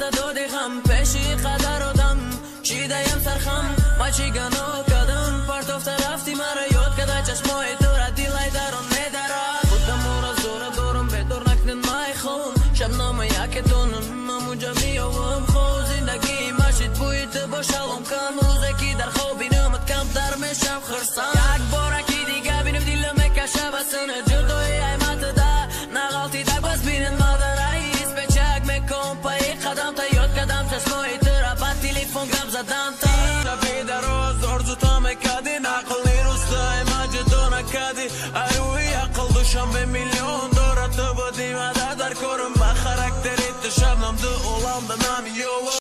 مرد دادی غم پیشی قدر آدم چیدهیم سرخم ما چی گناه کردم پرتافت رفتی مرا یاد کده چشمای تو را دیلای درون میدارد خودم او را زور دارم بدور نکنن مای خون شبنامه یکی دونم نموجا میاوم خود زندگی مشید بویت با شلوم کن